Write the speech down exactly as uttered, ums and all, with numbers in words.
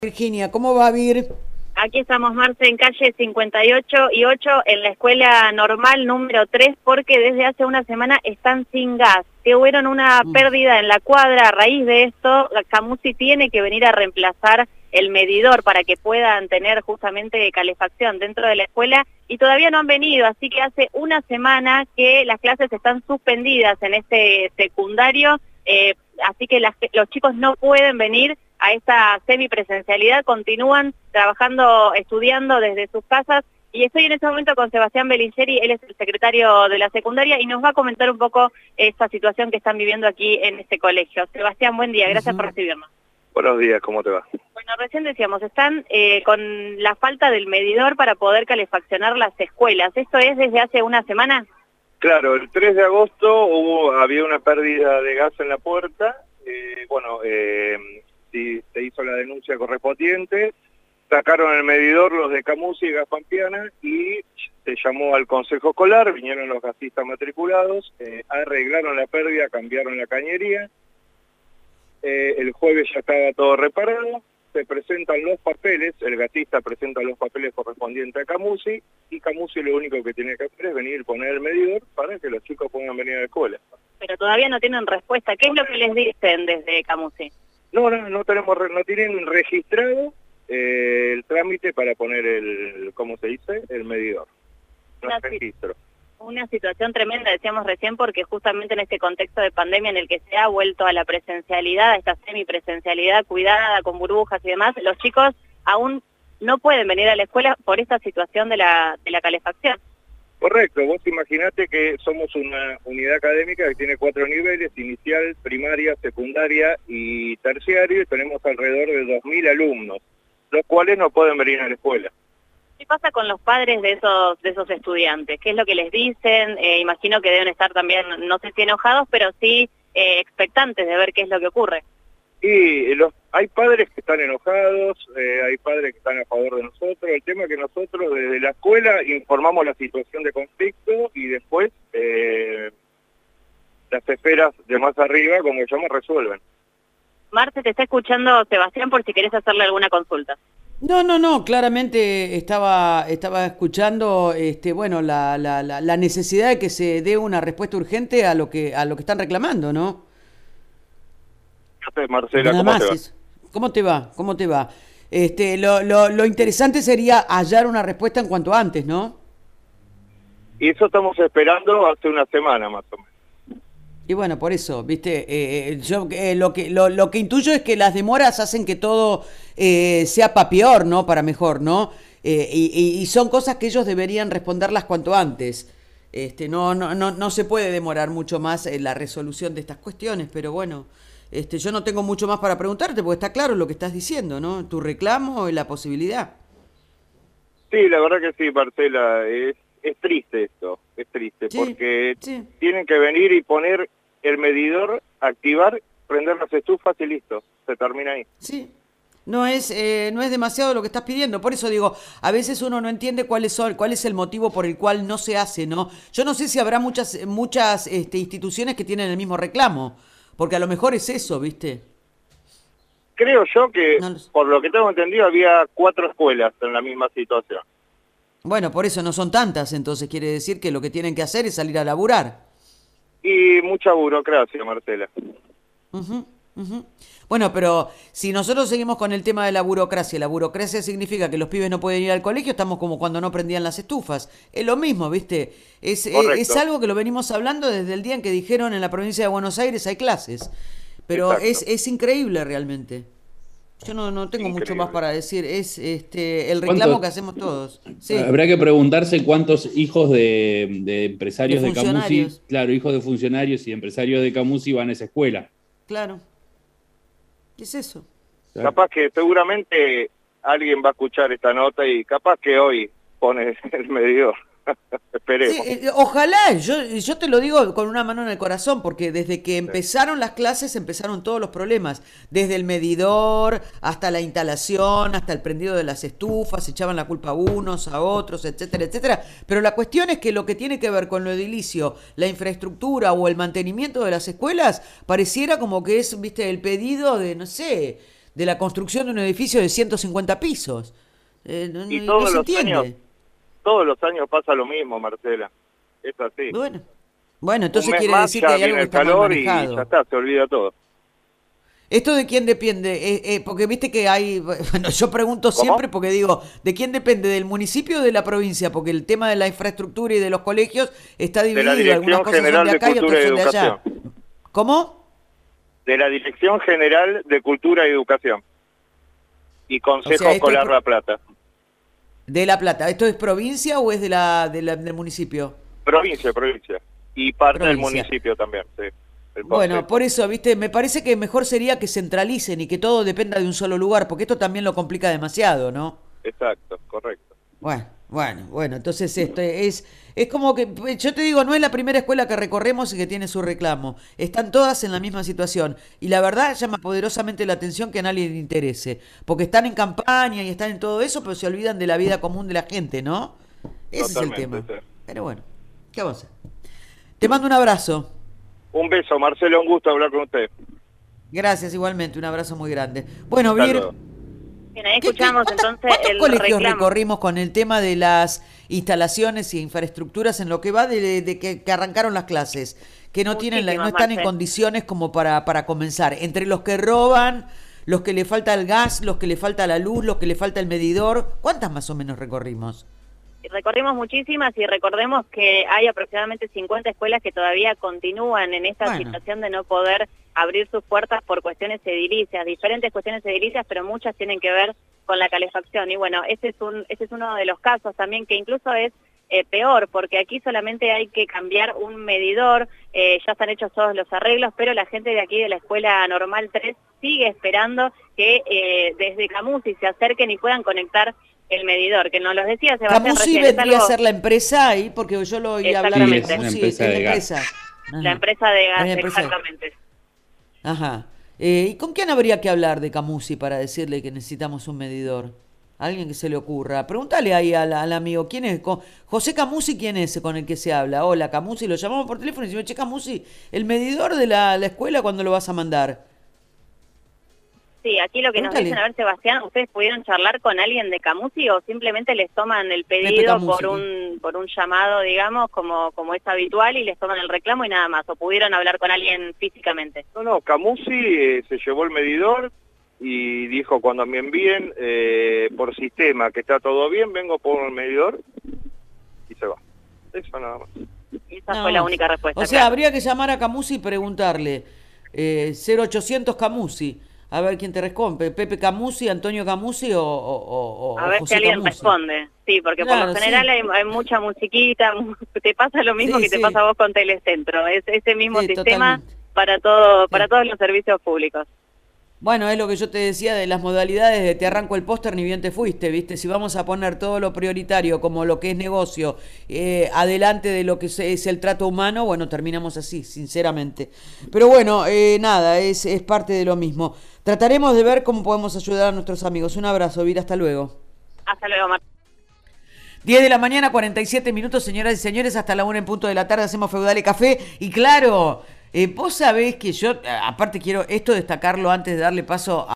Virginia, ¿cómo va a Vir? Aquí estamos, Marce, en calle cincuenta y ocho y ocho, en la escuela normal número tres, porque desde hace una semana están sin gas. Que hubieron una Mm. pérdida en la cuadra. A raíz de esto, la Camusi tiene que venir a reemplazar el medidor para que puedan tener justamente calefacción dentro de la escuela, y todavía no han venido, así que hace una semana que las clases están suspendidas en este secundario, eh, así que las, los chicos no pueden venir a esta semipresencialidad, continúan trabajando, estudiando desde sus casas, y estoy en este momento con Sebastián Belingeri, él es el secretario de la secundaria, y nos va a comentar un poco esta situación que están viviendo aquí en este colegio. Sebastián, buen día, gracias Uh-huh. por recibirnos. Buenos días, ¿cómo te va? Bueno, recién decíamos, están eh, con la falta del medidor para poder calefaccionar las escuelas. ¿Esto es desde hace una semana? Claro, el tres de agosto hubo, había una pérdida de gas en la puerta, eh, bueno, eh, sí, se hizo la denuncia correspondiente, sacaron el medidor los de Camusi y Gas Pampeana y se llamó al consejo escolar, vinieron los gasistas matriculados, eh, arreglaron la pérdida, cambiaron la cañería, eh, el jueves ya estaba todo reparado, se presentan los papeles, el gasista presenta los papeles correspondientes a Camusi, y Camusi lo único que tiene que hacer es venir y poner el medidor para que los chicos puedan venir a la escuela. Pero todavía no tienen respuesta. ¿Qué es lo que les dicen desde Camusi? No, no, no tenemos, re- no tienen registrado eh, el trámite para poner el, ¿cómo se dice? El medidor. No Una hay si- registro. Una situación tremenda, decíamos recién, porque justamente en este contexto de pandemia en el que se ha vuelto a la presencialidad, a esta semipresencialidad cuidada, con burbujas y demás, los chicos aún no pueden venir a la escuela por esta situación de la, de la calefacción. Correcto, vos imaginate que somos una unidad académica que tiene cuatro niveles, inicial, primaria, secundaria y terciario, y tenemos alrededor de dos mil alumnos, los cuales no pueden venir a la escuela. ¿Qué pasa con los padres de esos de esos estudiantes? ¿Qué es lo que les dicen? Eh, imagino que deben estar también, no sé si enojados, pero sí eh, expectantes de ver qué es lo que ocurre. Y los, hay padres que están enojados, eh, hay padres que están a favor de nosotros. El tema es que nosotros desde la escuela informamos la situación de conflicto y después eh, las esferas de más arriba, como se llama, resuelven. Marce, te está escuchando Sebastián por si querés hacerle alguna consulta. No, no, no, claramente estaba, estaba escuchando, este, bueno, la, la, la, la necesidad de que se dé una respuesta urgente a lo que, a lo que están reclamando, ¿no? No sé, Marcela, Nada ¿cómo más te va? eso. ¿Cómo te va? ¿Cómo te va? Este, lo, lo, lo interesante sería hallar una respuesta en cuanto antes, ¿no? Y eso estamos esperando hace una semana más o menos. Y bueno, por eso, viste, eh, yo eh, lo que lo, lo que intuyo es que las demoras hacen que todo eh, sea para peor, ¿no? Para mejor, ¿no? Eh, y, y, y son cosas que ellos deberían responderlas cuanto antes. Este, no, no, no, no se puede demorar mucho más en la resolución de estas cuestiones, pero bueno, este, yo no tengo mucho más para preguntarte, porque está claro lo que estás diciendo, ¿no? Tu reclamo y la posibilidad. Sí, la verdad que sí, Marcela, es, es triste esto, es triste, Sí, porque sí. tienen que venir y poner el medidor, activar, prender las estufas y listo, se termina ahí. Sí, no es, eh, no es demasiado lo que estás pidiendo, por eso digo, a veces uno no entiende cuáles son, cuál es el motivo por el cual no se hace, ¿no? Yo no sé si habrá muchas, muchas este, instituciones que tienen el mismo reclamo, porque a lo mejor es eso, ¿viste? Creo yo que, No lo sé. por lo que tengo entendido, había cuatro escuelas en la misma situación. Bueno, por eso no son tantas, entonces quiere decir que lo que tienen que hacer es salir a laburar. Y mucha burocracia, Marcela. Ujú, ujú. Bueno, pero si nosotros seguimos con el tema de la burocracia, la burocracia significa que los pibes no pueden ir al colegio, estamos como cuando no prendían las estufas. Es lo mismo, ¿viste? Es, es, Correcto. es algo que lo venimos hablando desde el día en que dijeron en la provincia de Buenos Aires hay clases. Pero Exacto. es, es increíble realmente. Yo no, no tengo mucho Increíble. más para decir. Es este el ¿Cuánto- reclamo que hacemos todos. Sí. Habrá que preguntarse cuántos hijos de, de empresarios De de, Camusi, funcionarios. claro, hijos de funcionarios y empresarios de Camusi van a esa escuela. Claro. ¿Qué es eso? Claro. Capaz que seguramente alguien va a escuchar esta nota y capaz que hoy pone el medidor. Esperemos. Sí, eh, ojalá, yo, yo te lo digo con una mano en el corazón, porque desde que empezaron las clases empezaron todos los problemas, desde el medidor hasta la instalación, hasta el prendido de las estufas, se echaban la culpa a unos, a otros, etcétera, etcétera, pero la cuestión es que lo que tiene que ver con lo edilicio, la infraestructura o el mantenimiento de las escuelas, pareciera como que es, viste, el pedido de, no sé, de la construcción de un edificio de ciento cincuenta pisos. Eh, no, Y no- todos no se los entiende. años, todos los años pasa lo mismo, Marcela. Es así. Bueno, bueno, entonces Un mes quiere más, decir ya que hay algo viene que el está mal calor y manejado. ya está, se olvida todo. ¿Esto de quién depende? Eh, eh, porque viste que hay, bueno, yo pregunto ¿Cómo? siempre porque digo, ¿de quién depende? ¿Del municipio o de la provincia? Porque el tema de la infraestructura y de los colegios está De la dividido, algunas Dirección cosas son General de de acá y Cultura otras y son de allá. Educación. ¿Cómo? De la Dirección General de Cultura y Educación. Y Consejo O sea, esto Escolar es pro- La Plata. De La Plata. ¿Esto es provincia o es de la, de la- del municipio? Provincia, provincia. Y parte del Provincia. municipio también, sí. El Bueno, consejo. por eso, viste, me parece que mejor sería que centralicen y que todo dependa de un solo lugar, porque esto también lo complica demasiado, ¿no? Exacto, correcto. Bueno, bueno, bueno, entonces esto es, es como que, yo te digo, no es la primera escuela que recorremos y que tiene su reclamo. Están todas en la misma situación. Y la verdad llama poderosamente la atención que a nadie le interese. Porque están en campaña y están en todo eso, pero se olvidan de la vida común de la gente, ¿no? Ese es el Totalmente, tema. sí. Pero bueno, ¿qué vamos a hacer? Te mando un abrazo. Un beso, Marcelo, un gusto hablar con usted. Gracias, igualmente, un abrazo muy grande. Bueno, Hasta Vir, luego. Bien, ahí ¿Qué- qué- escuchamos cuántas- entonces ¿cuántos el colegios reclamo. recorrimos con el tema de las instalaciones y infraestructuras en lo que va de, de que, que arrancaron las clases? Que no tienen la- no Muchísimas, están en Marce. condiciones como para, para comenzar. Entre los que roban, los que le falta el gas, los que le falta la luz, los que le falta el medidor. ¿Cuántas más o menos recorrimos? Recorrimos muchísimas y recordemos que hay aproximadamente cincuenta escuelas que todavía continúan en esta Bueno. situación de no poder abrir sus puertas por cuestiones edilicias, diferentes cuestiones edilicias, pero muchas tienen que ver con la calefacción. Y bueno, ese es un ese es uno de los casos también que incluso es eh, peor, porque aquí solamente hay que cambiar un medidor, eh, ya están hechos todos los arreglos, pero la gente de aquí de la Escuela Normal tres sigue esperando que eh, desde Camusi se acerquen y puedan conectar el medidor, que nos lo decía Sebastián Camusi recién. es vendría algo- a ser la empresa ahí, porque yo lo oí hablar de Exactamente. Sí, es una Camusi, empresa es la de gas. empresa. La Ajá. empresa de gas, Es la empresa. exactamente. Ajá. Eh, ¿y con quién habría que hablar de Camusi para decirle que necesitamos un medidor? Alguien que se le ocurra. Pregúntale ahí al, al amigo, ¿quién es? Co- José Camusi, ¿quién es con el que se habla? Hola, Camusi, lo llamamos por teléfono y decimos, che, Camusi, el medidor de la, la escuela, ¿cuándo lo vas a mandar? Sí, aquí lo que nos Pregúntale. dicen, a ver, Sebastián, ¿ustedes pudieron charlar con alguien de Camusi o simplemente les toman el Pepe pedido Camusi, por un por un llamado, digamos, como como es habitual y les toman el reclamo y nada más? ¿O pudieron hablar con alguien físicamente? No, no, Camusi eh, se llevó el medidor y dijo, cuando me envíen eh, por sistema que está todo bien, vengo por el medidor y se va. Eso nada más. Y esa No fue la más. única respuesta. O sea, claro. habría que llamar a Camusi y preguntarle. Eh, cero ochocientos Camusi. A ver quién te responde. Pepe Camusi, Antonio Camusi o, o, o- A o ver José si alguien Camusi. responde. Sí, porque por Claro, lo general sí. hay, hay mucha musiquita, mu- te pasa lo mismo Sí, que te sí. pasa a vos con Telecentro. Es ese mismo Sí, sistema totalmente. para todo para Sí. todos los servicios públicos. Bueno, es lo que yo te decía de las modalidades de te arranco el póster ni bien te fuiste, ¿viste? Si vamos a poner todo lo prioritario como lo que es negocio eh, adelante de lo que es, es el trato humano, bueno, terminamos así, sinceramente. Pero bueno, eh, nada, es, es parte de lo mismo. Trataremos de ver cómo podemos ayudar a nuestros amigos. Un abrazo, Vira, hasta luego. Hasta luego, Marta. diez de la mañana, cuarenta y siete minutos, señoras y señores, hasta la una en punto de la tarde hacemos Feudal y Café. Y claro, eh, vos sabés que yo, eh, aparte quiero esto destacarlo antes de darle paso a